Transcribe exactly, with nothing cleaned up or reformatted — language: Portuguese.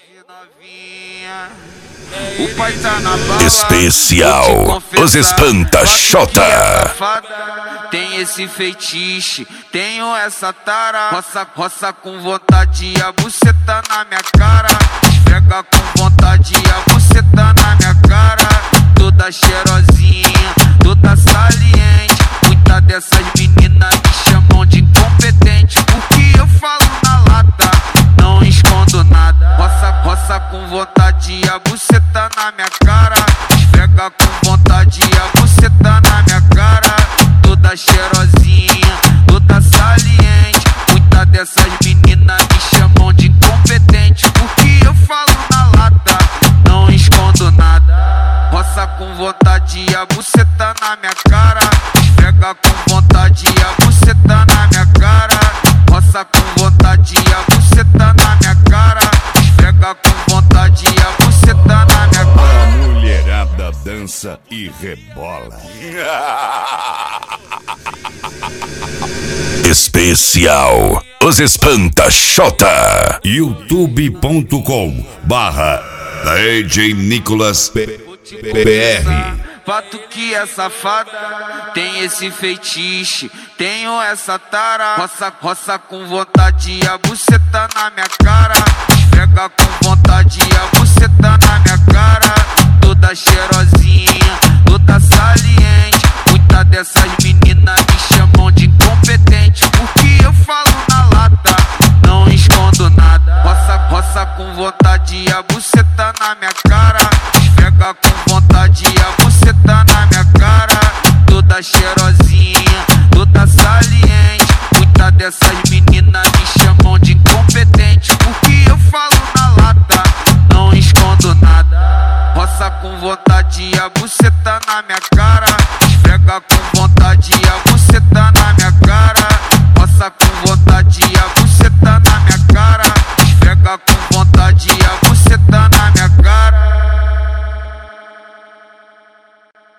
O pai tá na bala. Especial Os Espanta-Xota. Tem esse feitiço, tenho essa tara. Roça, roça com vontade, a buceta na minha cara. Esfrega com vontade, a buceta na minha cara. Toda cheirosinha, toda saliente. Muitas dessas meninas me chamam de incompetente, porque eu falo na lata, não escondo nada. Roça, roça com vontade, a buceta na minha cara. Esfrega com vontade, a buceta na minha cara. Toda cheirosinha, toda saliente. Muitas dessas meninas me chamam de incompetente, porque eu falo na lata, não escondo nada. Roça com vontade, a buceta na minha cara. Esfrega com vontade, a buceta na minha cara. Roça com vontade, a buceta na minha cara. Esfrega com vontade, a buceta na minha cara. A mulherada dança e rebola. Especial Os Espanta-Xota. youtube ponto com barra D J Nicolas B R. Fato que é safada, tem esse feitiço, tenho essa tara. Roça, roça com vontade, a buceta na minha cara. Esfrega com vontade, a buceta na minha cara. Toda cheirosinha, toda saliente. Muitas dessas meninas me chamam de incompetente, porque eu falo na lata, não escondo nada. Roça, roça com vontade, a buceta na minha cara. Esfrega com vontade, a buceta na minha cara. Toda cheirosinha, toda saliente. Muitas dessas meninas me chamam de incompetente, porque eu falo na lata, não escondo nada. Roça com vontade, a buceta na minha cara. Esfrega com vontade, a buceta na minha cara. Roça com vontade, a buceta na minha cara. Esfrega com vontade, a